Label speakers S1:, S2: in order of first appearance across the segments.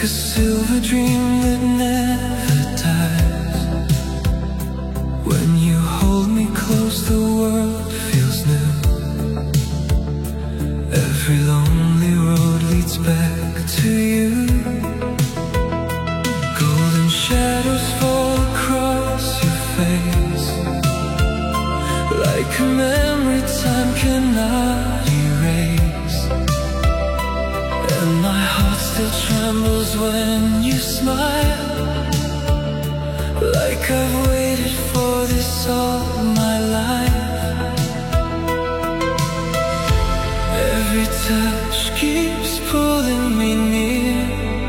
S1: a silver dream that never dies. When you hold me close, the world feels new. Every lonely road leads back to you. Golden shadows fall across your face, like a memory time cannot erase. And my heart still trembles when you smile, like I've waited for this all my life. Every touch keeps pulling me near,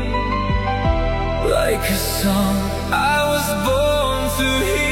S1: like a song I was born to hear.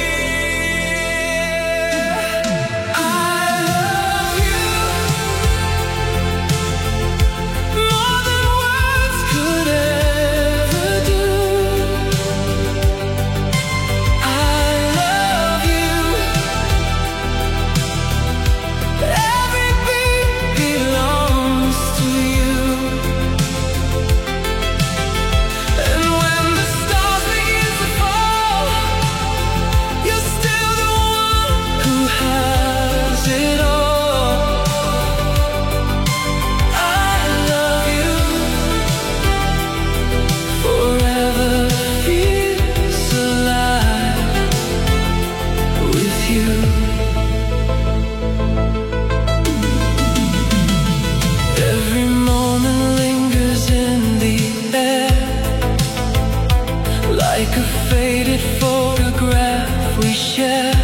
S1: Like a faded photograph we share,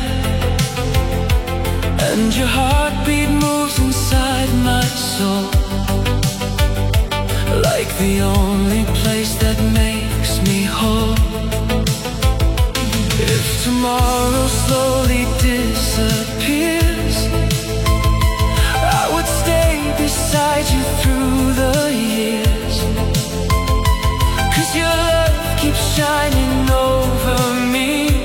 S1: and your heartbeat moves inside my soul, like the only place that makes me whole. If tomorrow slowly disappears, I would stay beside you through the years, 'cause your love keeps shining over me,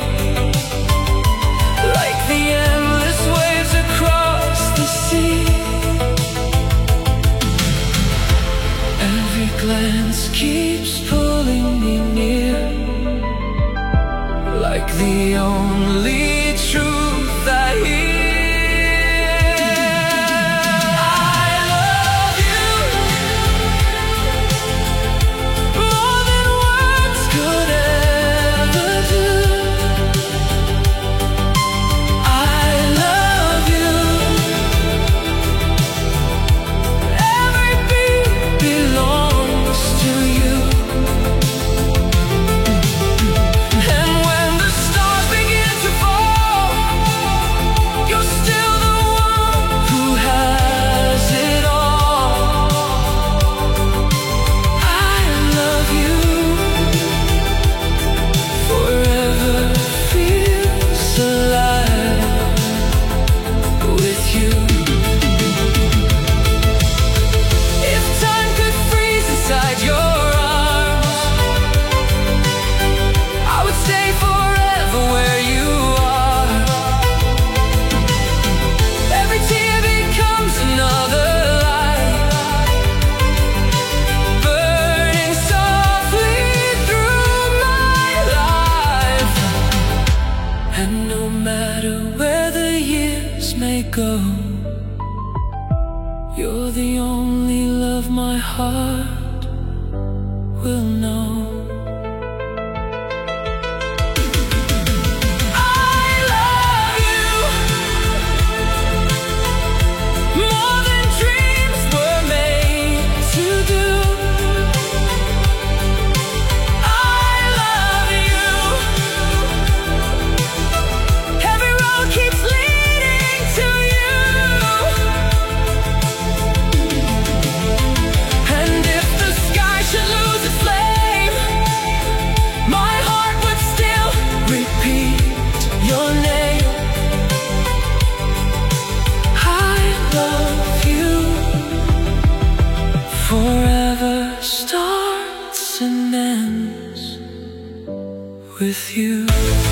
S1: like the endless waves across the sea. Every glance keeps pulling me near, like the only truth I hear. Go. You're the only love my heart will know. Forever starts and ends with you.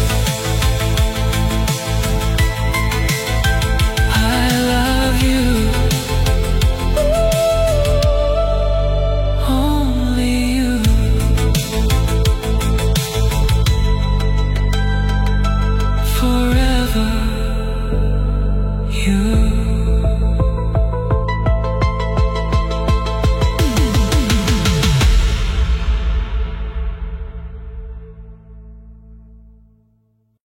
S1: I love you, only you. you.